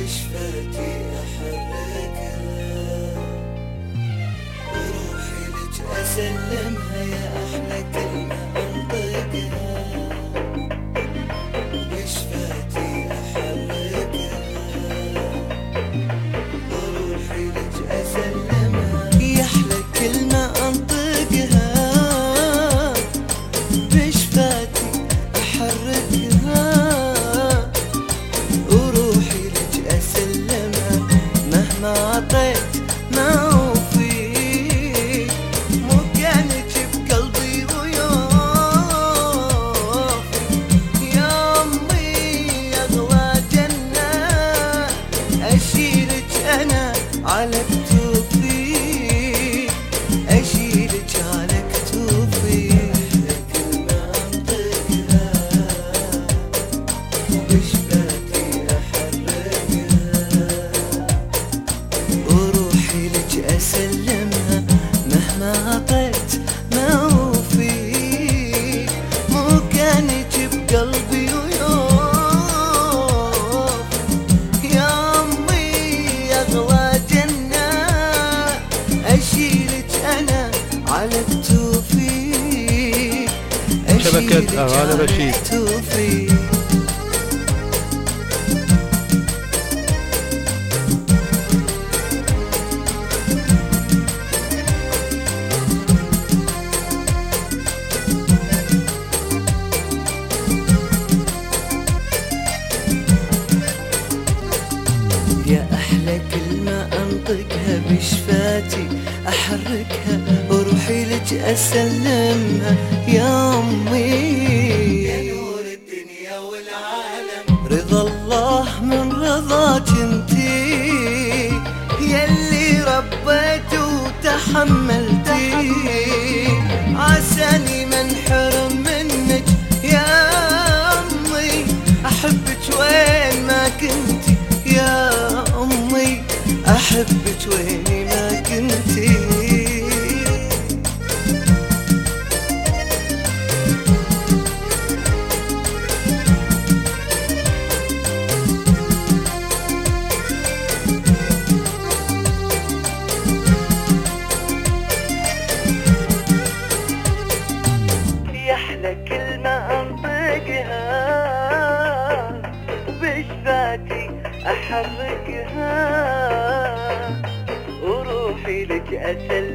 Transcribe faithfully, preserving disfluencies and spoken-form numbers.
بشفتي أحركها وروحي لك أسلمها يا أحلى كلمة أنطقها بشفتي أحركها وروحي لك أسلمها يا أحلى كلمة أنطقها بشفتي أحركها وروحي لك أسلمها مهما عطيت ما أوفيك مو كانك بقلبي ويوفي يا أمي أغلى جنة أشيلك أنا على كتوفي أشيلك على كتوفي كلمة أنطقها بشفتي أحركها وروحي لك أسلمها مهما عطيت ما أوفيك مو كانك بقلبي ويوفي يا أمي أغلى جنة أشيلك أنا على كتوفي شبكة أغاني رشيد. كتوفي يا أحلى كلمة أنطقها بشفتي أحركها وروحي لك أسلمها يا أمي يا نور الدنيا والعالم رضا الله من رضاك انتي يلي ربيت وتحملتي عساني ما انحرم منك يا أمي أحبك وين ما كنتي يا أمي أحبك ويني ما كنتي يا أحلى كلمة أنطقها بشفتي أحركها وروحي لك أسلمها